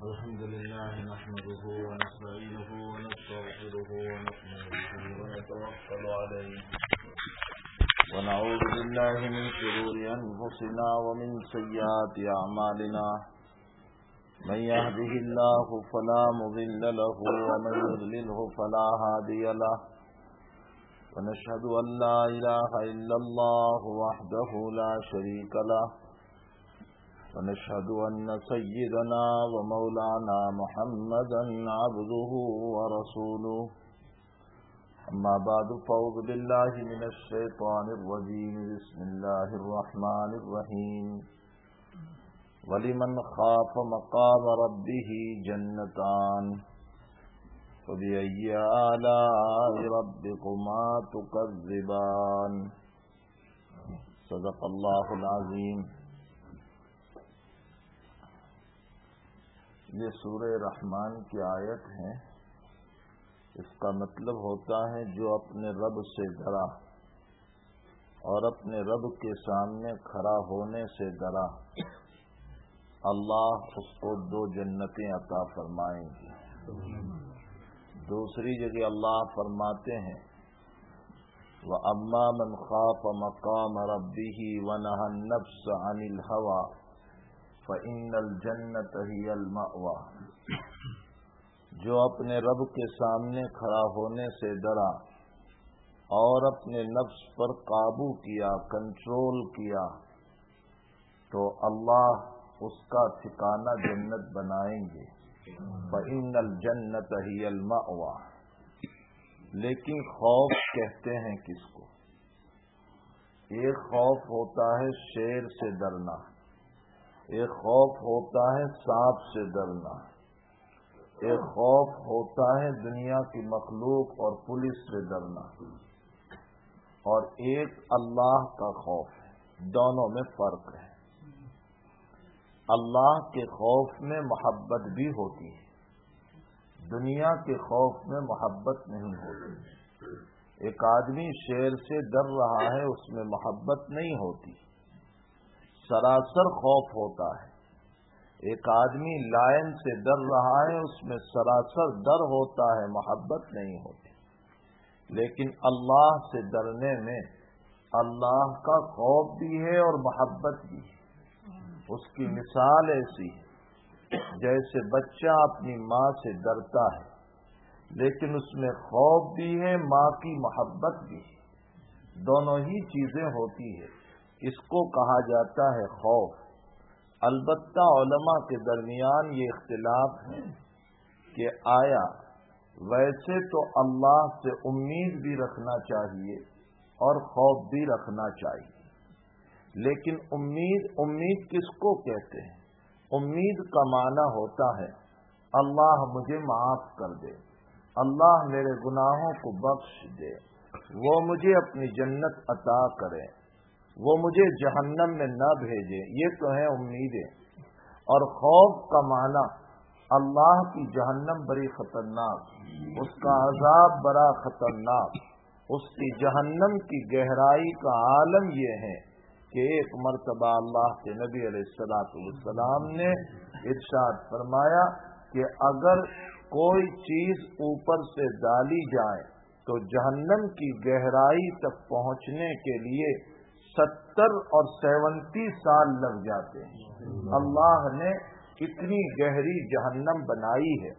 الحمد لله نحمده ونستعينه ونستغفره ونؤمن به ونتوكل عليه ونعوذ بالله من شرور أنفسنا ومن سيئات أعمالنا من يهده الله فلا مضل له ومن يضلله فلا هادي له ونشهد أن لا إله إلا الله وحده لا شريك له ونشهد أن سيدنا ومولانا محمدا عبده ورسوله أما بعد فأعوذ بالله من الشيطان الرجيم بسم الله الرحمن الرحيم ولمن خاف مقام ربه جنتان فبأي آلاء ربكما تكذبان صدق الله العظيم. یہ سورہ رحمان کی آیت ہے. اس کا مطلب ہوتا ہے جو اپنے رب سے ڈرا اور اپنے رب کے سامنے کھڑا ہونے سے ڈرا اللہ اس کو 2 جنتیں عطا فرمائیں گے. دوسری جگہ اللہ فرماتے ہیں وَأَمَّا مَنْ خَافَ مَقَامَ رَبِّهِ وَنَهَى النَّفْسَ عَنِ الْهَوَىٰ فَإِنَّ الْجَنَّةَ هِيَ الْمَأْوَىٰ. جو اپنے رب کے سامنے کھڑا ہونے سے ڈرا اور اپنے نفس پر قابو کیا، کنٹرول کیا، تو اللہ اس کا ٹھکانہ جنت بنائیں گے. فَإِنَّ الْجَنَّةَ هِيَ الْمَأْوَىٰ. لیکن خوف کہتے ہیں کس کو؟ ایک خوف ہوتا ہے شیر سے ڈرنا، ایک خوف ہوتا ہے سانپ سے ڈرنا، ایک خوف ہوتا ہے دنیا کی مخلوق اور پولیس سے ڈرنا، اور ایک اللہ کا خوف ہے. دونوں میں فرق ہے. اللہ کے خوف میں محبت بھی ہوتی ہے، دنیا کے خوف میں محبت نہیں ہوتی. ایک آدمی شیر سے ڈر رہا ہے، اس میں محبت نہیں ہوتی، سراسر خوف ہوتا ہے. ایک آدمی لائن سے ڈر رہا ہے، اس میں سراسر ڈر ہوتا ہے، محبت نہیں ہوتی. لیکن اللہ سے ڈرنے میں اللہ کا خوف بھی ہے اور محبت بھی ہے. اس کی مثال ایسی ہے جیسے بچہ اپنی ماں سے ڈرتا ہے لیکن اس میں خوف بھی ہے، ماں کی محبت بھی ہے. دونوں ہی چیزیں ہوتی ہے. اس کو کہا جاتا ہے خوف. البتہ علماء کے درمیان یہ اختلاف ہے کہ آیا ویسے تو اللہ سے امید بھی رکھنا چاہیے اور خوف بھی رکھنا چاہیے، لیکن امید کس کو کہتے ہیں؟ امید کا معنی ہوتا ہے اللہ مجھے معاف کر دے، اللہ میرے گناہوں کو بخش دے، وہ مجھے اپنی جنت عطا کرے، وہ مجھے جہنم میں نہ بھیجے. یہ تو ہے امیدیں. اور خوف کا معنی اللہ کی جہنم بڑی خطرناک، اس کا عذاب بڑا خطرناک، اس کی جہنم کی گہرائی کا عالم یہ ہے کہ ایک مرتبہ اللہ کے نبی علیہ السلام نے ارشاد فرمایا کہ اگر کوئی چیز اوپر سے ڈالی جائے تو جہنم کی گہرائی تک پہنچنے کے لیے 70 اور 70 سال لگ جاتے ہیں. اللہ نے اتنی گہری جہنم بنائی ہے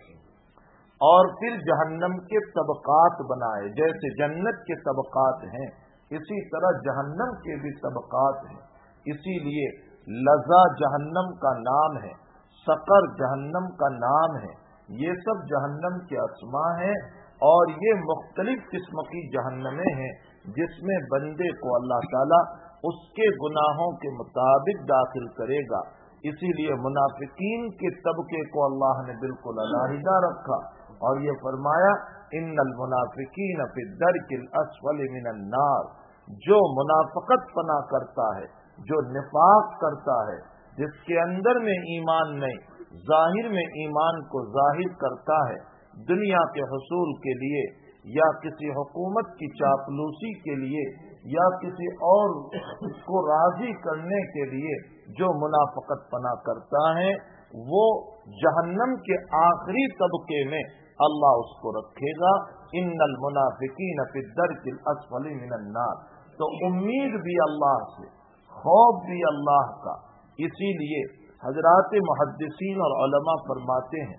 اور پھر جہنم کے طبقات بنائے. جیسے جنت کے طبقات ہیں اسی طرح جہنم کے بھی طبقات ہیں. اسی لیے لظا جہنم کا نام ہے، سقر جہنم کا نام ہے. یہ سب جہنم کے اسماء ہیں اور یہ مختلف قسم کی جہنمیں ہیں جس میں بندے کو اللہ تعالیٰ اس کے گناہوں کے مطابق داخل کرے گا. اسی لیے منافقین کے طبقے کو اللہ نے بالکل علیحدہ رکھا اور یہ فرمایا ان المنافقین فی الدرک الاسفل من النار. جو منافقت پنا کرتا ہے، جو نفاق کرتا ہے، جس کے اندر میں ایمان نہیں، ظاہر میں ایمان کو ظاہر کرتا ہے دنیا کے حصول کے لیے یا کسی حکومت کی چاپلوسی کے لیے یا کسی اور کو راضی کرنے کے لیے جو منافقت پنا کرتا ہے وہ جہنم کے آخری طبقے میں اللہ اس کو رکھے گا. ان المنافقین فی الدرک الاسفل من النار. تو امید بھی اللہ سے، خوف بھی اللہ کا. اسی لیے حضرات محدثین اور علماء فرماتے ہیں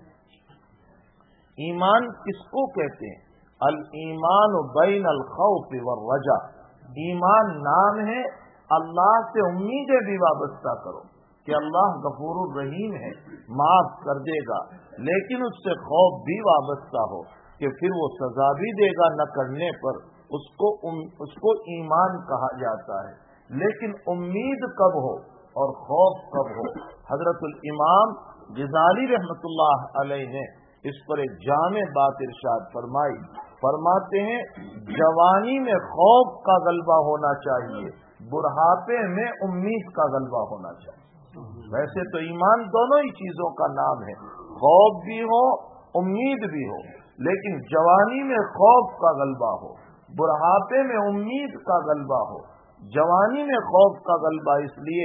ایمان کس کو کہتے ہیں؟ الایمان بین الخوف والرجاء. ایمان نام ہے، اللہ سے امیدیں بھی وابستہ کرو کہ اللہ غفور الرحیم ہے، معاف کر دے گا، لیکن اس سے خوف بھی وابستہ ہو کہ پھر وہ سزا بھی دے گا نہ کرنے پر. اس کو ایمان کہا جاتا ہے. لیکن امید کب ہو اور خوف کب ہو؟ حضرت الامام غزالی رحمۃ اللہ علیہ نے اس پر ایک جامع بات ارشاد فرمائی. فرماتے ہیں جوانی میں خوف کا غلبہ ہونا چاہیے، بڑھاپے میں امید کا غلبہ ہونا چاہیے. ویسے تو ایمان دونوں ہی چیزوں کا نام ہے، خوف بھی ہو امید بھی ہو، لیکن جوانی میں خوف کا غلبہ ہو، بڑھاپے میں امید کا غلبہ ہو. جوانی میں خوف کا غلبہ اس لیے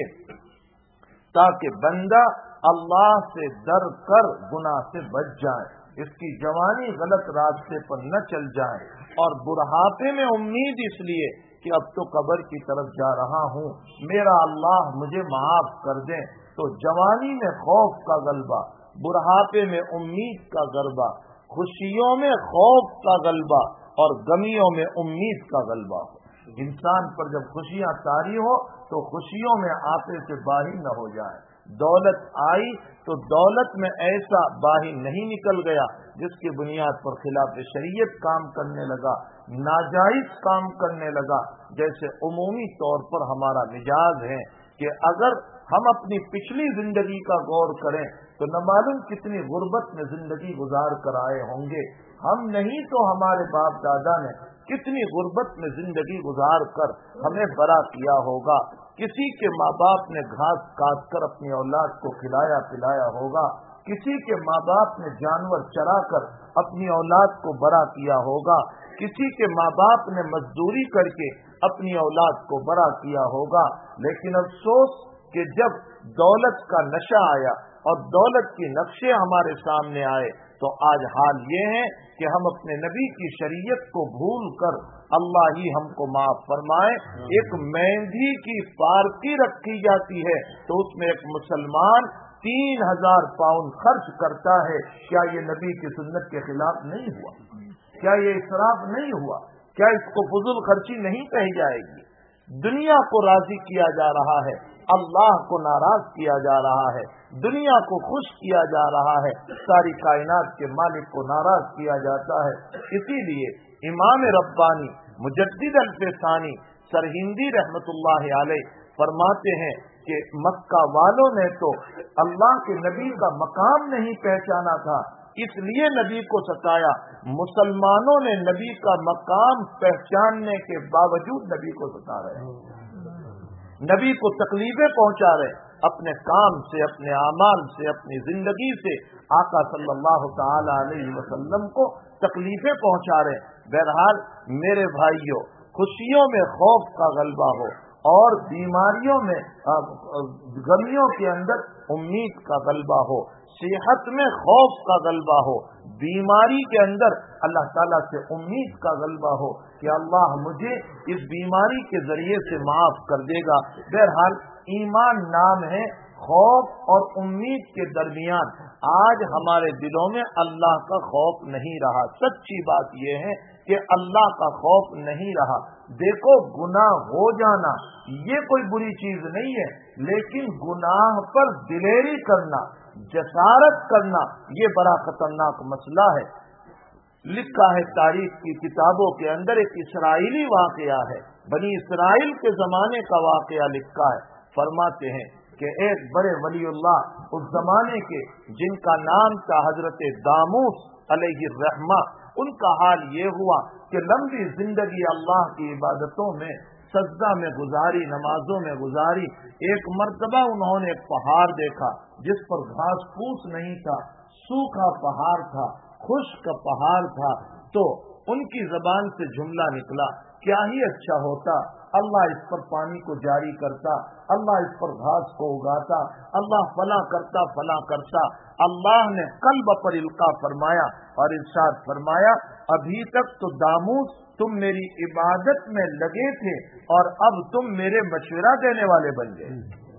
تاکہ بندہ اللہ سے ڈر کر گناہ سے بچ جائے، اس کی جوانی غلط راستے پر نہ چل جائے. اور بڑھاپے میں امید اس لیے کہ اب تو قبر کی طرف جا رہا ہوں، میرا اللہ مجھے معاف کر دیں. تو جوانی میں خوف کا غلبہ، بڑھاپے میں امید کا غلبہ، خوشیوں میں خوف کا غلبہ اور غمیوں میں امید کا غلبہ ہو. انسان پر جب خوشیاں طاری ہو تو خوشیوں میں آپے سے باہر نہ ہو جائے. دولت آئی تو دولت میں ایسا باہر نہیں نکل گیا جس کی بنیاد پر خلاف شریعت کام کرنے لگا، ناجائز کام کرنے لگا. جیسے عمومی طور پر ہمارا مزاج ہے کہ اگر ہم اپنی پچھلی زندگی کا غور کریں تو نہ معلوم کتنی غربت میں زندگی گزار کر آئے ہوں گے. ہم نہیں تو ہمارے باپ دادا نے کتنی غربت میں زندگی گزار کر ہمیں بڑا کیا ہوگا. کسی کے ماں باپ نے گھاس کاٹ کر اپنی اولاد کو کھلایا پلایا ہوگا، کسی کے ماں باپ نے جانور چرا کر اپنی اولاد کو بڑا کیا ہوگا، کسی کے ماں باپ نے مزدوری کر کے اپنی اولاد کو بڑا کیا ہوگا. لیکن افسوس کہ جب دولت کا نشہ آیا اور دولت کے نقشے ہمارے سامنے آئے تو آج حال یہ ہے کہ ہم اپنے نبی کی شریعت کو بھول کر، اللہ ہی ہم کو معاف فرمائے، ایک مہندی کی پارٹی رکھی جاتی ہے تو اس میں ایک مسلمان 3000 پاؤنڈ خرچ کرتا ہے. کیا یہ نبی کی سنت کے خلاف نہیں ہوا؟ کیا یہ اسراف نہیں ہوا؟ کیا اس کو فضول خرچی نہیں کہی جائے گی؟ دنیا کو راضی کیا جا رہا ہے، اللہ کو ناراض کیا جا رہا ہے، دنیا کو خوش کیا جا رہا ہے، ساری کائنات کے مالک کو ناراض کیا جاتا ہے. اسی لیے امام ربانی مجدد الفسانی سرہندی رحمت اللہ علیہ فرماتے ہیں کہ مکہ والوں نے تو اللہ کے نبی کا مقام نہیں پہچانا تھا، اس لیے نبی کو ستایا. مسلمانوں نے نبی کا مقام پہچاننے کے باوجود نبی کو ستا رہے ہیں، نبی کو تکلیفیں پہنچا رہے، اپنے کام سے، اپنے اعمال سے، اپنی زندگی سے آقا صلی اللہ تعالی علیہ وسلم کو تکلیفیں پہنچا رہے. بہرحال میرے بھائیوں، خوشیوں میں خوف کا غلبہ ہو اور بیماریوں میں غمیوں کے اندر امید کا غلبہ ہو، صحت میں خوف کا غلبہ ہو، بیماری کے اندر اللہ تعالیٰ سے امید کا غلبہ ہو کہ اللہ مجھے اس بیماری کے ذریعے سے معاف کر دے گا. بہرحال ایمان نام ہے، خوف اور امید کے درمیان آج ہمارے دلوں میں اللہ کا خوف نہیں رہا. سچی بات یہ ہے کہ اللہ کا خوف نہیں رہا. دیکھو گناہ ہو جانا یہ کوئی بری چیز نہیں ہے، لیکن گناہ پر دلیری کرنا، جسارت کرنا یہ بڑا خطرناک مسئلہ ہے. لکھا ہے تاریخ کی کتابوں کے اندر ایک اسرائیلی واقعہ ہے، بنی اسرائیل کے زمانے کا واقعہ لکھا ہے. فرماتے ہیں کہ ایک بڑے ولی اللہ اس زمانے کے جن کا نام تھا حضرت داموس علیہ الرحمہ، ان کا حال یہ ہوا کہ لمبی زندگی اللہ کی عبادتوں میں، سجدہ میں گزاری، نمازوں میں گزاری. ایک مرتبہ انہوں نے ایک پہاڑ دیکھا جس پر گھاس پھوس نہیں تھا، سوکھا پہاڑ تھا، خشک پہاڑ تھا. تو ان کی زبان سے جملہ نکلا، کیا ہی اچھا ہوتا اللہ اس پر پانی کو جاری کرتا، اللہ اس پر گھاس کو اگاتا، اللہ فلاں کرتا فلاں کرتا۔ اللہ نے قلب پر القا فرمایا اور ارشاد فرمایا ابھی تک تو داموس تم میری عبادت میں لگے تھے اور اب تم میرے مشورہ دینے والے بن گئے۔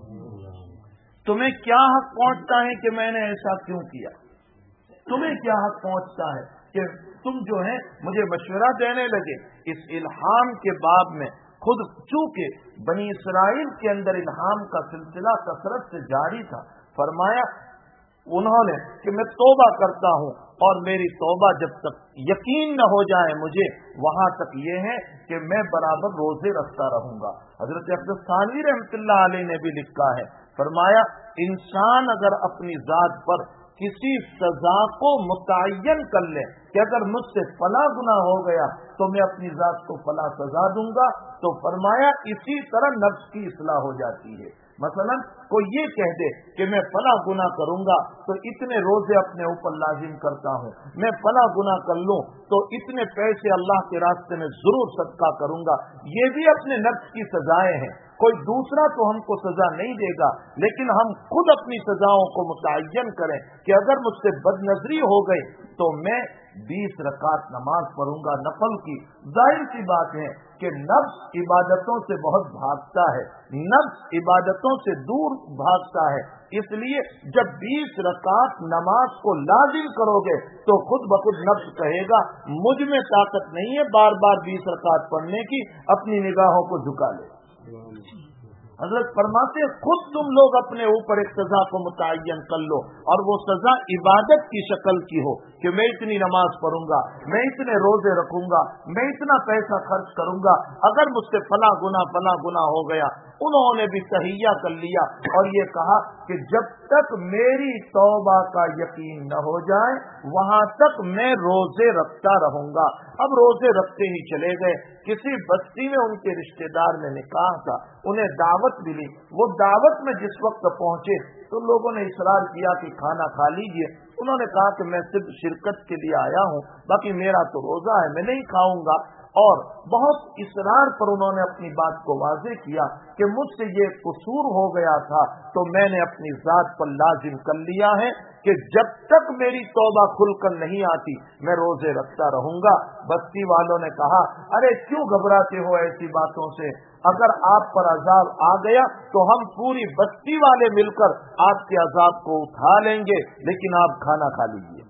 تمہیں کیا حق پہنچتا ہے کہ میں نے ایسا کیوں کیا؟ تمہیں کیا حق پہنچتا ہے کہ تم جو ہے مجھے مشورہ دینے لگے؟ اس الہام کے باب میں خود چونکہ بنی اسرائیل کے اندر الہام کا سلسلہ کثرت سے جاری تھا، فرمایا انہوں نے کہ میں توبہ کرتا ہوں اور میری توبہ جب تک یقین نہ ہو جائے مجھے، وہاں تک یہ ہے کہ میں برابر روزے رکھتا رہوں گا۔ حضرت اقدس تھانوی رحمۃ اللہ علیہ نے بھی لکھا ہے، فرمایا انسان اگر اپنی ذات پر کسی سزا کو متعین کر لے کہ اگر مجھ سے فلاں گناہ ہو گیا تو میں اپنی ذات کو فلاں سزا دوں گا، تو فرمایا اسی طرح نفس کی اصلاح ہو جاتی ہے۔ مثلا کوئی یہ کہہ دے کہ میں فلاں گناہ کروں گا تو اتنے روزے اپنے اوپر لازم کرتا ہوں، میں فلاں گناہ کر لوں تو اتنے پیسے اللہ کے راستے میں ضرور صدقہ کروں گا، یہ بھی اپنے نفس کی سزائیں ہیں۔ کوئی دوسرا تو ہم کو سزا نہیں دے گا، لیکن ہم خود اپنی سزاؤں کو متعین کریں کہ اگر مجھ سے بد نظری ہو گئی تو میں 20 رکعت نماز پڑھوں گا نفل کی۔ ظاہر سی بات ہے کہ نفس عبادتوں سے بہت بھاگتا ہے، نفس عبادتوں سے دور بھاگتا ہے، اس لیے جب 20 رکعت نماز کو لازم کرو گے تو خود بخود نفس کہے گا مجھ میں طاقت نہیں ہے بار بار 20 رکعت پڑھنے کی، اپنی نگاہوں کو جھکا لے۔ حضرت فرماتے خود تم لوگ اپنے اوپر ایک سزا کو متعین کر لو اور وہ سزا عبادت کی شکل کی ہو کہ میں اتنی نماز پڑھوں گا، میں اتنے روزے رکھوں گا، میں اتنا پیسہ خرچ کروں گا، اگر مجھ سے فلاں گناہ ہو گیا۔ انہوں نے بھی تہیہ کر لیا اور یہ کہا کہ جب تک میری توبہ کا یقین نہ ہو جائے وہاں تک میں روزے رکھتا رہوں گا۔ اب روزے رکھتے ہی چلے گئے۔ کسی بستی میں ان کے رشتہ دار میں نکاح تھا، انہیں دعوت ملی، وہ دعوت میں جس وقت پہنچے تو لوگوں نے اصرار کیا کہ کھانا کھا لیجئے۔ انہوں نے کہا کہ میں صرف شرکت کے لیے آیا ہوں، باقی میرا تو روزہ ہے، میں نہیں کھاؤں گا۔ اور بہت اصرار پر انہوں نے اپنی بات کو واضح کیا کہ مجھ سے یہ قصور ہو گیا تھا تو میں نے اپنی ذات پر لازم کر لیا ہے کہ جب تک میری توبہ کھل کر نہیں آتی میں روزے رکھتا رہوں گا۔ بستی والوں نے کہا ارے کیوں گھبراتے ہو ایسی باتوں سے، اگر آپ پر عذاب آ گیا تو ہم پوری بستی والے مل کر آپ کے عذاب کو اٹھا لیں گے، لیکن آپ کھانا کھا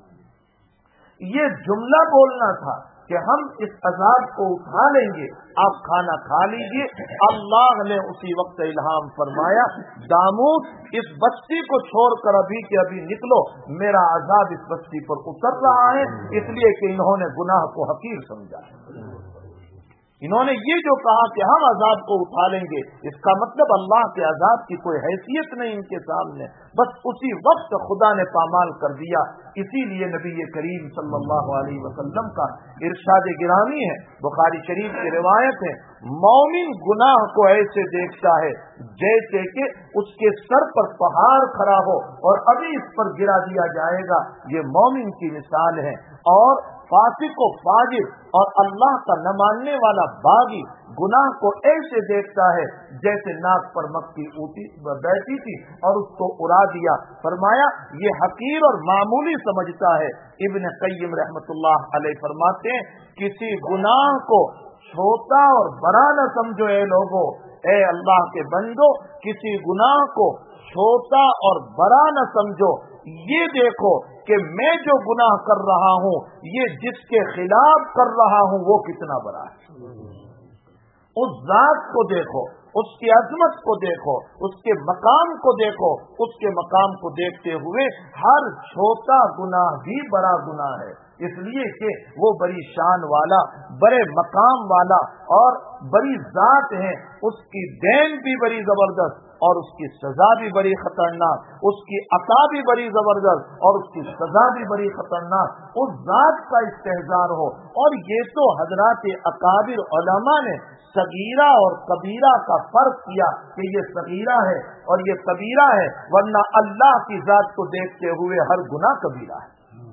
لیجیے۔ یہ جملہ بولنا تھا کہ ہم اس عذاب کو اٹھا لیں گے، آپ کھانا کھا لیجیے۔ اللہ نے اسی وقت الہام فرمایا دامود اس بستی کو چھوڑ کر ابھی کے ابھی نکلو، میرا عذاب اس بستی پر اتر رہا ہے، اس لیے کہ انہوں نے گناہ کو حقیر سمجھا۔ انہوں نے یہ جو کہا کہ ہم عذاب کو اٹھا لیں گے، اس کا مطلب اللہ کے عذاب کی کوئی حیثیت نہیں ان کے سامنے، بس اسی وقت خدا نے پامال کر دیا۔ اسی لیے نبی کریم صلی اللہ علیہ وسلم کا ارشاد گرامی ہے، بخاری شریف کی روایت ہے، مومن گناہ کو ایسے دیکھتا ہے جیسے کہ اس کے سر پر پہاڑ کھڑا ہو اور ابھی اس پر گرا دیا جائے گا، یہ مومن کی مثال ہے۔ اور فاسق و فاجر اور اللہ کا نہ ماننے والا باغی گناہ کو ایسے دیکھتا ہے جیسے ناک پر مکھی بیٹھی تھی اور اس کو اڑا دیا۔ فرمایا یہ حقیر اور معمولی سمجھتا ہے۔ ابن قیم رحمت اللہ علیہ فرماتے ہیں کسی گناہ کو چھوٹا اور بڑا نہ سمجھو اے لوگو، اے اللہ کے بندو کسی گناہ کو چھوٹا اور بڑا نہ سمجھو، یہ دیکھو کہ میں جو گناہ کر رہا ہوں یہ جس کے خلاف کر رہا ہوں وہ کتنا بڑا ہے۔ اس ذات کو دیکھو، اس کی عظمت کو دیکھو، اس کے مقام کو دیکھو، اس کے مقام کو دیکھتے ہوئے ہر چھوٹا گناہ بھی بڑا گناہ ہے، اس لیے کہ وہ بڑی شان والا، بڑے مقام والا اور بڑی ذات ہے، اس کی دین بھی بڑی زبردست اور اس کی سزا بھی بڑی خطرناک، اس کی عطا بھی بڑی زبردست اور اس کی سزا بھی بڑی خطرناک، اس ذات کا استحضار ہو۔ اور یہ تو حضرات اکابر علماء نے صغیرہ اور کبیرہ کا فرق کیا کہ یہ صغیرہ ہے اور یہ کبیرہ ہے، ورنہ اللہ کی ذات کو دیکھتے ہوئے ہر گناہ کبیرہ ہے۔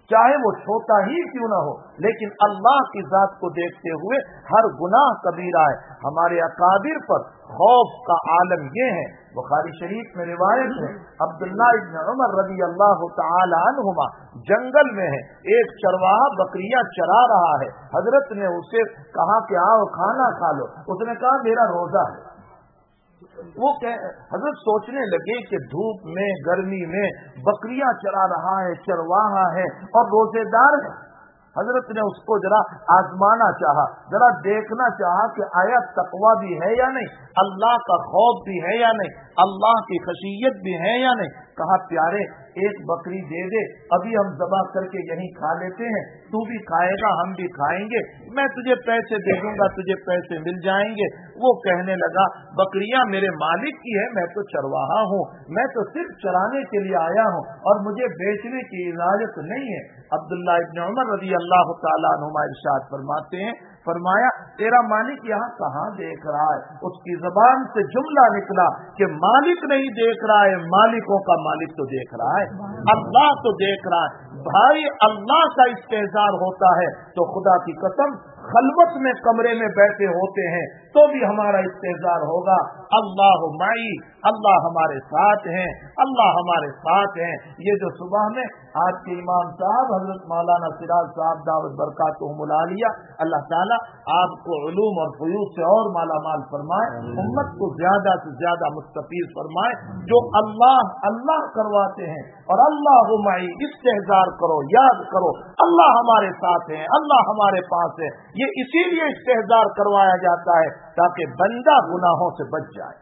چاہے وہ چھوٹا ہی کیوں نہ ہو، لیکن اللہ کی ذات کو دیکھتے ہوئے ہر گناہ کبیرہ ہے۔ ہمارے اکابر پر خوف کا عالم یہ ہے، بخاری شریف میں روایت ہے، عبداللہ ابن عمر رضی اللہ تعالی عنہما جنگل میں ہے، ایک چرواہا بکریاں چرا رہا ہے، حضرت نے اسے کہا کہ آؤ کھانا کھا لو، اس نے کہا میرا روزہ ہے۔ وہ حضرت سوچنے لگے کہ دھوپ میں گرمی میں بکریاں چرا رہا ہے، چرواہا ہے اور روزے دار ہے۔ حضرت نے اس کو ذرا آزمانا چاہا، ذرا دیکھنا چاہا کہ آیا تقویٰ بھی ہے یا نہیں، اللہ کا خوف بھی ہے یا نہیں، اللہ کی خشیت بھی ہے یا نہیں۔ کہا پیارے ایک بکری دے دے، ابھی ہم ذبح کر کے یہیں کھا لیتے ہیں، تو بھی کھائے گا ہم بھی کھائیں گے، میں تجھے پیسے دے دوں گا، تجھے پیسے مل جائیں گے۔ وہ کہنے لگا بکریاں میرے مالک کی ہے، میں تو چرواہا ہوں، میں تو صرف چرانے کے لیے آیا ہوں اور مجھے بیچنے کی اجازت نہیں ہے۔ عبداللہ ابن عمر رضی اللہ تعالیٰ عنہما ارشاد فرماتے ہیں، فرمایا تیرا مالک یہاں کہاں دیکھ رہا ہے؟ اس کی زبان سے جملہ نکلا کہ مالک نہیں دیکھ رہا ہے، مالکوں کا مالک تو دیکھ رہا ہے، اللہ تو دیکھ رہا ہے۔ بھائی اللہ کا استحضار ہوتا ہے تو خدا کی قسم خلوت میں کمرے میں بیٹھے ہوتے ہیں تو بھی ہمارا استحضار ہوگا، اللہ معی، اللہ ہمارے ساتھ ہیں، اللہ ہمارے ساتھ ہیں۔ یہ جو صبح میں آج کے امام صاحب حضرت مولانا سراج صاحب دعوت برکاتہم العالیہ، اللہ تعالیٰ آپ کو علوم اور فیوض سے اور مالا مال فرمائے، امت کو زیادہ سے زیادہ مستفیض فرمائے، جو اللہ اللہ کرواتے ہیں اور اللہ معی، استحضار کرو، یاد کرو اللہ ہمارے ساتھ ہیں، اللہ ہمارے پاس ہے۔ یہ اسی لیے استحضار کروایا جاتا ہے تاکہ بندہ گناہوں سے بچ جائے،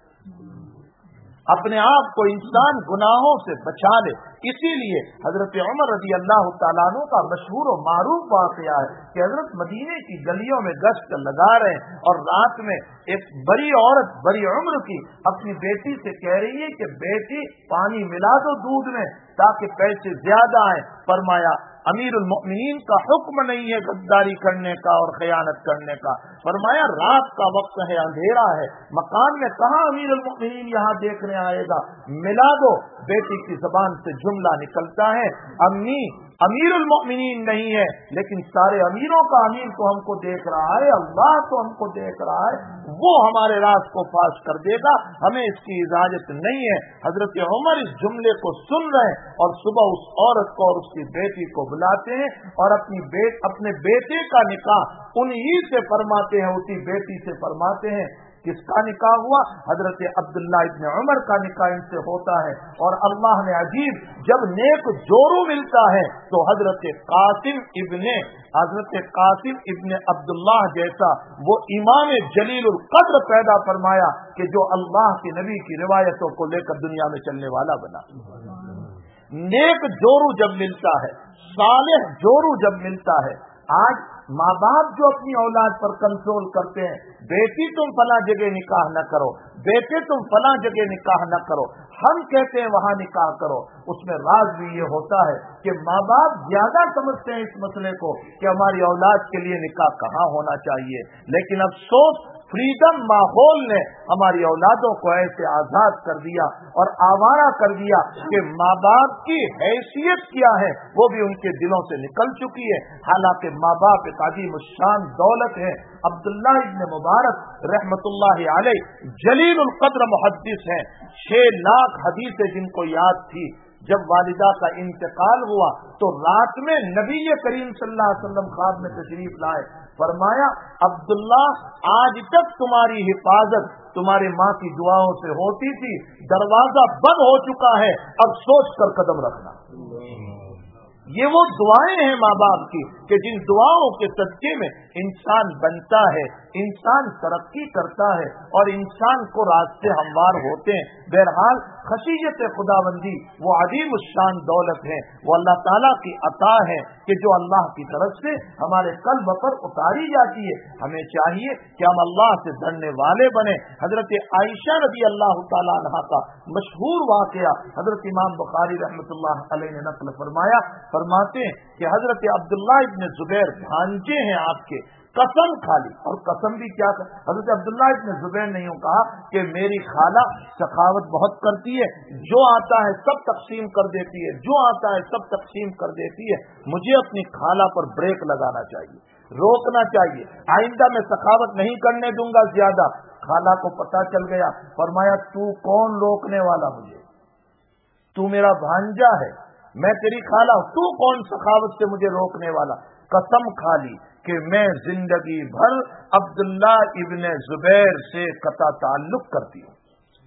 اپنے آپ کو انسان گناہوں سے بچا لے۔ اسی لیے حضرت عمر رضی اللہ تعالیٰ عنہ کا مشہور و معروف واقعہ ہے کہ حضرت مدینے کی گلیوں میں گشت لگا رہے ہیں اور رات میں ایک بڑی عورت بڑی عمر کی اپنی بیٹی سے کہہ رہی ہے کہ بیٹی پانی ملا دو دودھ میں تاکہ پیسے زیادہ آئیں۔ فرمایا امیر المؤمنین کا حکم نہیں ہے غداری کرنے کا اور خیانت کرنے کا۔ فرمایا رات کا وقت ہے، اندھیرا ہے، مکان میں کہاں امیر المؤمنین یہاں دیکھنے آئے گا، ملا دو۔ بیٹی کی زبان سے جملہ نکلتا ہے امی امیر المؤمنین نہیں ہے لیکن سارے امیروں کا امیر تو ہم کو دیکھ رہا ہے، اللہ تو ہم کو دیکھ رہا ہے، وہ ہمارے راز کو فاش کر دے گا، ہمیں اس کی اجازت نہیں ہے۔ حضرت عمر اس جملے کو سن رہے ہیں اور صبح اس عورت کو اور اس کی بیٹی کو بلاتے ہیں اور اپنے بیٹے کا نکاح انہی سے فرماتے ہیں، اسی بیٹی سے فرماتے ہیں۔ کس کا نکاح ہوا؟ حضرت عبداللہ ابن عمر کا نکاح ان سے ہوتا ہے۔ اور اللہ نے عجیب جب نیک جورو ملتا ہے تو حضرت قاسم ابن عبداللہ جیسا وہ امام جلیل القدر پیدا فرمایا کہ جو اللہ کے نبی کی روایتوں کو لے کر دنیا میں چلنے والا بنا۔ نیک جورو جب ملتا ہے، صالح جورو جب ملتا ہے۔ آج ماں باپ جو اپنی اولاد پر کنٹرول کرتے ہیں، بیٹی تم فلاں جگہ نکاح نہ کرو، بیٹے تم فلاں جگہ نکاح نہ کرو، ہم کہتے ہیں وہاں نکاح کرو، اس میں راز بھی یہ ہوتا ہے کہ ماں باپ زیادہ سمجھتے ہیں اس مسئلے کو کہ ہماری اولاد کے لیے نکاح کہاں ہونا چاہیے، لیکن افسوس فریڈم ماحول نے ہماری اولادوں کو ایسے آزاد کر دیا اور آوارہ کر دیا کہ ماں باپ کی حیثیت کیا ہے وہ بھی ان کے دلوں سے نکل چکی ہے، حالانکہ ماں باپ ایک عظیم الشان دولت ہے۔ عبداللہ ابن مبارک رحمت اللہ علیہ جلیل القدر محدث ہیں، 6 لاکھ حدیثیں جن کو یاد تھی۔ جب والدہ کا انتقال ہوا تو رات میں نبی کریم صلی اللہ علیہ وسلم خواب میں تشریف لائے، فرمایا عبداللہ آج تک تمہاری حفاظت تمہاری ماں کی دعاؤں سے ہوتی تھی، دروازہ بند ہو چکا ہے، اب سوچ کر قدم رکھنا۔ یہ وہ دعائیں ہیں ماں باپ کی کہ جن دعاؤں کے صدقے میں انسان بنتا ہے، انسان ترقی کرتا ہے اور انسان کو راستے ہموار ہوتے ہیں۔ بہرحال خشیت خداوندی وہ عظیم الشان دولت ہے، وہ اللہ تعالیٰ کی عطا ہے کہ جو اللہ کی طرف سے ہمارے قلب پر اتاری جاتی ہے۔ ہمیں چاہیے کہ ہم اللہ سے ڈرنے والے بنیں۔ حضرت عائشہ رضی اللہ تعالیٰ عنہا کا مشہور واقعہ حضرت امام بخاری رحمۃ اللہ علیہ نے نقل فرماتے ہیں کہ حضرت عبداللہ ابن زبیر بھانجے ہیں آپ کے، قسم کھا لی. اور قسم بھی کیا کر. حضرت عبداللہ ابن زبیر نے یوں کہا کہ میری خالہ سخاوت بہت کرتی ہے, جو آتا ہے سب تقسیم کر دیتی ہے, جو آتا ہے سب تقسیم کر دیتی ہے. مجھے اپنی خالہ پر بریک لگانا چاہیے, روکنا چاہیے. آئندہ میں سخاوت نہیں کرنے دوں گا زیادہ. خالہ کو پتہ چل گیا. فرمایا تو کون روکنے والا مجھے, تو میرا بھانجا ہے, میں تیری خالہ ہوں, تو کون سخاوت سے مجھے روکنے والا. قسم کھا لی کہ میں زندگی بھر عبداللہ ابن زبیر سے قطع تعلق کرتی ہوں,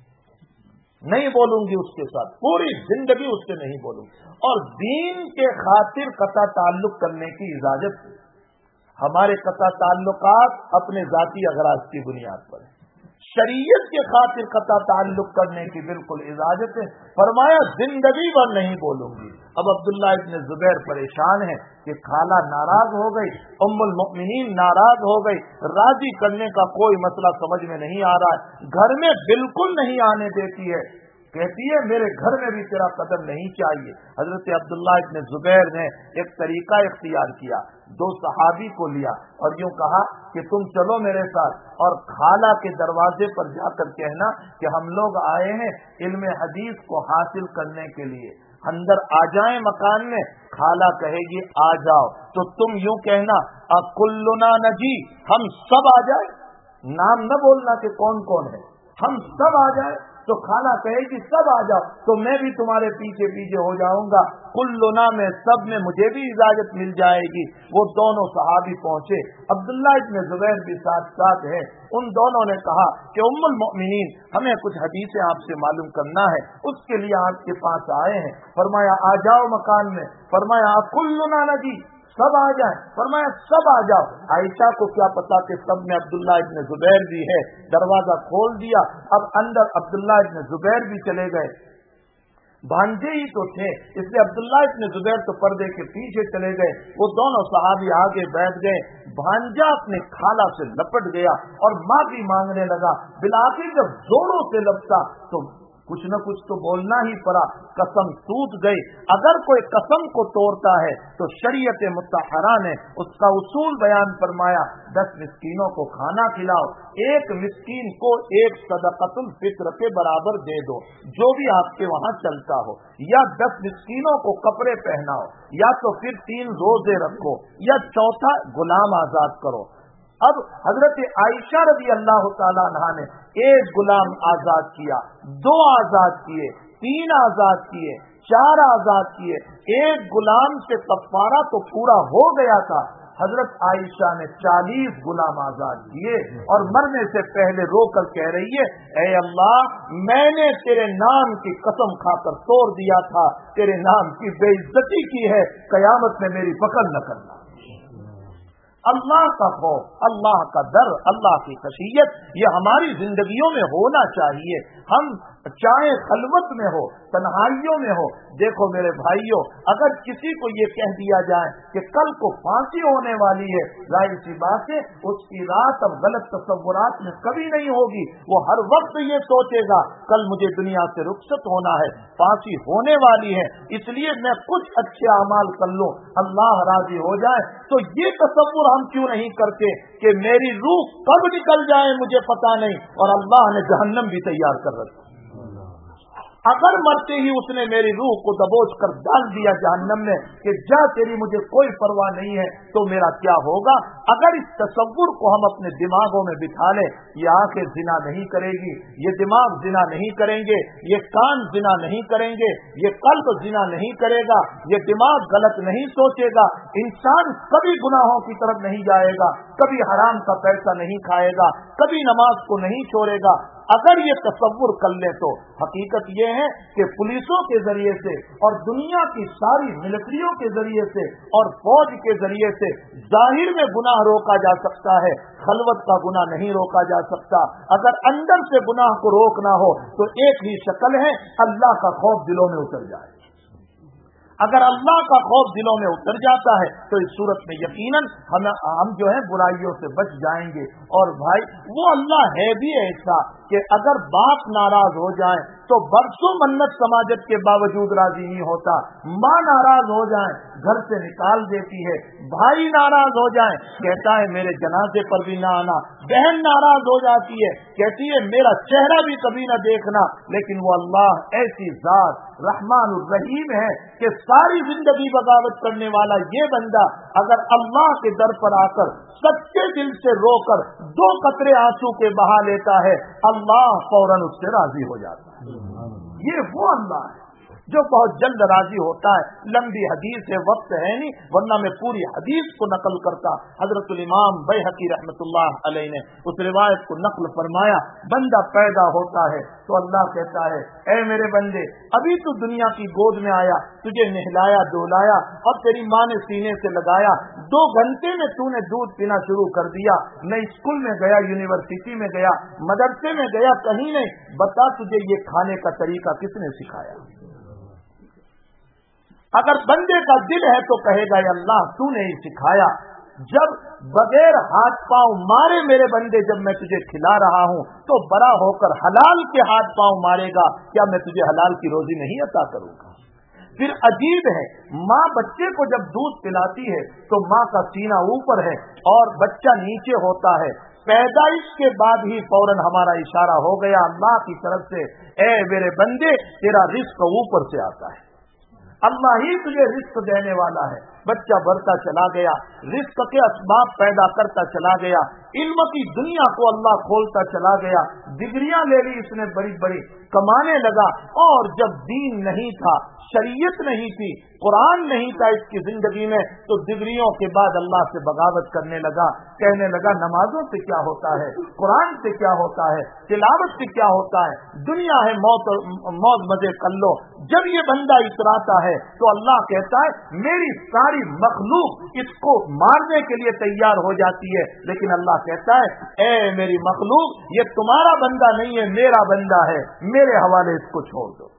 نہیں بولوں گی اس کے ساتھ, پوری زندگی اس سے نہیں بولوں گی. اور دین کے خاطر قطع تعلق کرنے کی اجازت ہے. ہمارے قطع تعلقات اپنے ذاتی اغراض کی بنیاد پر ہیں, شریعت کے خاطر قطع تعلق کرنے کی بالکل اجازت ہے. فرمایا زندگی بھر نہیں بولوں گی. اب عبداللہ ابن زبیر پریشان ہے کہ خالہ ناراض ہو گئی, ام المؤمنین ناراض ہو گئی, راضی کرنے کا کوئی مسئلہ سمجھ میں نہیں آ رہا ہے, گھر میں بالکل نہیں آنے دیتی ہے. کہتی ہے میرے گھر میں بھی تیرا قدم نہیں چاہیے. حضرت عبداللہ ابن زبیر نے ایک طریقہ اختیار کیا, 2 صحابی کو لیا اور یوں کہا کہ تم چلو میرے ساتھ, اور خالہ کے دروازے پر جا کر کہنا کہ ہم لوگ آئے ہیں علم حدیث کو حاصل کرنے کے لیے, اندر آ جائیں مکان میں. خالہ کہے گی آ جاؤ, تو تم یوں کہنا اکلنا نجی, ہم سب آ جائیں, نام نہ بولنا کہ کون کون ہے, ہم سب آ جائیں. تو خالہ کہے گی سب آ جاؤ, تو میں بھی تمہارے پیچھے پیچھے ہو جاؤں گا. کلنا میں سب میں مجھے بھی اجازت مل جائے گی. وہ دونوں صحابی پہنچے, عبداللہ ابن زبیر بھی ساتھ ساتھ ہے. ان دونوں نے کہا کہ ام المؤمنین ہمیں کچھ حدیثیں آپ سے معلوم کرنا ہے, اس کے لیے آپ کے پاس آئے ہیں. فرمایا آ جاؤ مکان میں. فرمایا کلنا نجی, سب آ جائیں. فرمایا سب آ جاؤ. عائشہ کو کیا پتا کہ سب میں عبداللہ ابن زبیر بھی ہے. دروازہ کھول دیا. اب اندر عبداللہ ابن زبیر بھی چلے گئے. بھانجے ہی تو تھے, اس لیے عبداللہ ابن زبیر تو پردے کے پیچھے چلے گئے. وہ دونوں صحابی آگے بیٹھ گئے. بھانجا اپنے خالہ سے لپٹ گیا اور معافی مانگنے لگا. بالآخر جب زوروں سے لپٹا تو کچھ نہ کچھ تو بولنا ہی پڑا. قسم ٹوٹ گئی. اگر کوئی قسم کو توڑتا ہے تو شریعت مطہرہ نے اس کا اصول بیان فرمایا, 10 مسکینوں کو کھانا کھلاؤ, 1 مسکین کو 1 صدقۃ الفطر کے برابر دے دو, جو بھی آپ کے وہاں چلتا ہو, یا 10 مسکینوں کو کپڑے پہناؤ, یا تو پھر 3 روزے رکھو, یا چوتھا غلام آزاد کرو. اب حضرت عائشہ رضی اللہ تعالیٰ عنہ نے 1 غلام آزاد کیا, 2 آزاد کیے, 3 آزاد کیے, 4 آزاد کیے. 1 غلام سے کفارہ تو پورا ہو گیا تھا. حضرت عائشہ نے 40 غلام آزاد کیے اور مرنے سے پہلے رو کر کہہ رہی ہے, اے اللہ, میں نے تیرے نام کی قسم کھا کر توڑ دیا تھا, تیرے نام کی بے عزتی کی ہے, قیامت میں میری پکڑ نہ کرنا. اللہ کا خوف, اللہ کا ڈر, اللہ کی خشیت, یہ ہماری زندگیوں میں ہونا چاہیے. ہم چاہے خلوت میں ہو, تنہائیوں میں ہو. دیکھو میرے بھائیوں, اگر کسی کو یہ کہہ دیا جائے کہ کل کو پھانسی ہونے والی ہے, ظاہر سی بات ہے اس کی رات اب غلط تصورات میں کبھی نہیں ہوگی. وہ ہر وقت یہ سوچے گا کل مجھے دنیا سے رخصت ہونا ہے, پھانسی ہونے والی ہے, اس لیے میں کچھ اچھے اعمال کر لوں, اللہ راضی ہو جائے. تو یہ تصور ہم کیوں نہیں کرتے کہ میری روح کب نکل جائے مجھے پتا نہیں, اور اللہ نے جہنم بھی تیار کر رکھی. اگر مرتے ہی اس نے میری روح کو دبوچ کر ڈال دیا جہنم میں کہ جا تیری مجھے کوئی پرواہ نہیں ہے, تو میرا کیا ہوگا؟ اگر اس تصور کو ہم اپنے دماغوں میں بٹھا لیں, یہ آنکھیں زنا نہیں کرے گی, یہ دماغ زنا نہیں کریں گے, یہ کان زنا نہیں کریں گے, یہ قلب زنا نہیں کرے گا, یہ دماغ غلط نہیں سوچے گا, انسان کبھی گناہوں کی طرف نہیں جائے گا, کبھی حرام کا پیسہ نہیں کھائے گا, کبھی نماز کو نہیں چھوڑے گا. اگر یہ تصور کر لیں تو حقیقت یہ ہے کہ پولیسوں کے ذریعے سے اور دنیا کی ساری ملٹریوں کے ذریعے سے اور فوج کے ذریعے سے ظاہر میں گناہ روکا جا سکتا ہے, خلوت کا گناہ نہیں روکا جا سکتا. اگر اندر سے گناہ کو روکنا ہو تو ایک ہی شکل ہے, اللہ کا خوف دلوں میں اتر جائے. اگر اللہ کا خوف دلوں میں اتر جاتا ہے تو اس صورت میں یقیناً ہم جو ہے برائیوں سے بچ جائیں گے. اور بھائی وہ اللہ ہے بھی ایسا کہ اگر باپ ناراض ہو جائیں تو बरसों मन्नत समाजत के बावजूद राजी नहीं होता। माँ नाराज हो जाए घर से निकाल देती है, भाई नाराज हो जाए कहता है मेरे जनाजे पर भी ना आना, बहन नाराज हो जाती है कहती है मेरा चेहरा भी कभी न देखना। लेकिन वो अल्लाह ऐसी जात रहमान रहीम है कि सारी जिंदगी बगावत करने वाला ये बंदा अगर अल्लाह के दर पर आकर सच्चे दिल से रोकर 2 कतरे आंसू के बहा लेता है, अल्लाह फौरन उससे राजी हो जाता है। ये वो अल्लाह है जो बहुत जल्द राजी होता है। लंबी हदीस है, वक्त है नहीं वरना मैं पूरी हदीस को नकल करता। हजरतुल इमाम बैहकी रहमतुल्लाह अलैह ने उस रिवायत को नकल फरमाया। बंदा पैदा होता है तो अल्लाह कहता है ऐ मेरे बंदे अभी तू दुनिया की गोद में आया, तुझे नहलाया धुलाया और तेरी माँ ने सीने से लगाया, 2 घंटे में तूने दूध पीना शुरू कर दिया, न स्कूल में गया, यूनिवर्सिटी में गया, मदरसे में गया, कहीं नहीं। बता तुझे ये खाने का तरीका किसने सिखाया? अगर बंदे का दिल है तो कहेगा या अल्लाह तूने ही सिखाया। जब बगैर हाथ पांव मारे मेरे बंदे जब मैं तुझे खिला रहा हूं तो बड़ा होकर हलाल के हाथ पांव मारेगा, क्या मैं तुझे हलाल की रोजी नहीं अता करूंगा? फिर अजीब है, माँ बच्चे को जब दूध पिलाती है तो माँ का सीना ऊपर है और बच्चा नीचे होता है। पैदाइश के बाद ही फौरन हमारा इशारा हो गया अल्लाह की तरफ से, ए मेरे बंदे तेरा रिस्क ऊपर से आता है, अल्लाह ही तुझे रिस्क देने वाला है। बच्चा बढ़ता चला गया, रिस्क के असबाब पैदा करता चला गया, इल्म की दुनिया को अल्लाह खोलता चला गया, डिग्रियां ले ली इसने बड़ी बड़ी, कमाने लगा। और जब दीन नहीं था, शरीयत नहीं थी, कुरान नहीं था इसकी जिंदगी में, तो डिग्रियों के बाद अल्लाह से बगावत करने लगा, कहने लगा नमाजों से क्या होता है, कुरान से क्या होता है, तिलावत से क्या होता है, दुनिया है मौज मजे कर लो। जब ये बंदा इतराता है तो अल्लाह कहता है मेरी सारी मखलूक इसको मारने के लिए तैयार हो जाती है, लेकिन अल्लाह कहता है ए मेरी मखलूक ये तुम्हारा बंदा नहीं है, मेरा बंदा है, मेरे हवाले इसको छोड़ दो।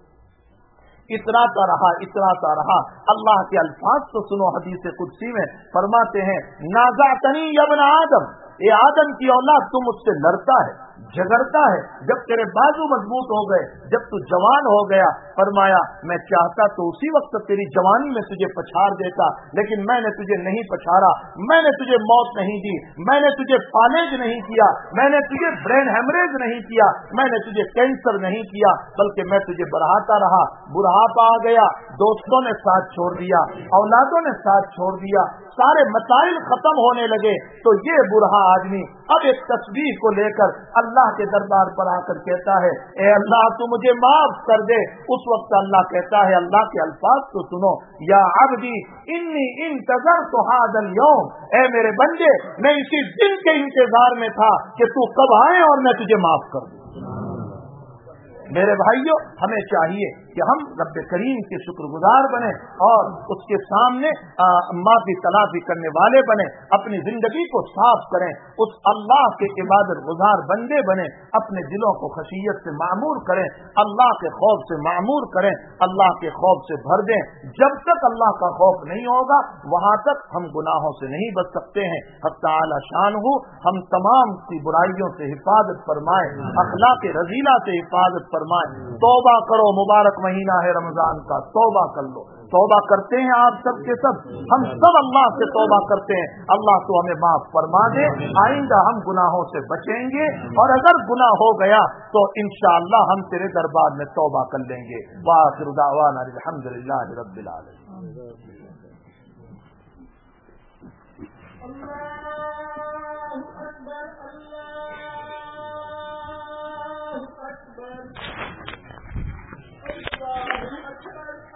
इतराता रहा। अल्लाह के अल्फाज तो सुनो, हदीस कुदसी में फरमाते हैं नाज़अतनी या इब्न आदम, ये आदम की औलाद तू मुझसे लड़ता है, झगड़ता है, जब तेरे बाजू मजबूत हो गए, जब तू जवान हो गया, फरमाया मैं चाहता तो उसी वक्त तेरी जवानी में तुझे पछाड़ देता, लेकिन मैंने तुझे नहीं पछाड़ा, मैंने तुझे मौत नहीं दी, मैंने तुझे फालेज नहीं किया, मैंने तुझे ब्रेन हेमरेज नहीं किया, मैंने तुझे कैंसर नहीं किया, बल्कि मैं तुझे बढ़ाता रहा। बुढ़ापा आ गया, दोस्तों ने साथ छोड़ दिया, औलादों ने साथ छोड़ दिया, सारे मसाइल खत्म होने लगे, तो ये बूढ़ा आदमी अब एक तस्बीह को लेकर अल्लाह के दरबार पर आकर कहता है ए अल्लाह तू मुझे माफ कर दे। उस वक्त अल्लाह कहता है, अल्लाह के अल्फाज तो सुनो, या अब्दी इन्नी इंतज़रतु हाज़ल यौम, ए मेरे बंदे मैं इसी दिन के इंतजार में था कि तू कब आए और मैं तुझे माफ कर दूं। मेरे भाइयों हमें चाहिए कि हम रब्बे करीम के शुक्रगुजार बने और उसके सामने माफी तलाफी करने वाले बने, अपनी जिंदगी को साफ करें, उस अल्लाह के इबादत गुजार बंदे बने, अपने दिलों को खशियत से मामूर करें, अल्लाह के खौफ से मामूर करें, अल्लाह के खौफ से भर दें। जब तक अल्लाह का खौफ नहीं होगा वहां तक हम गुनाहों से नहीं बच सकते हैं। हक़ तआला शानहू हम तमाम सी बुराइयों से हिफाजत फरमाए, अखलाक रज़ीला से हिफाजत फरमाए। तौबा करो, मुबारक महीना है रमजान का, तौबा कर लो। तौबा करते हैं आप सब के सब, हम सब अल्लाह से तौबा करते हैं, अल्लाह तो हमें माफ फरमा दे, आइंदा हम गुनाहों से बचेंगे, और अगर गुनाह हो गया तो इंशाअल्लाह हम तेरे दरबार में तौबा कर लेंगे। व आखिर दावाना अल्हम्दुलिल्लाहि रब्बिल आलमीन।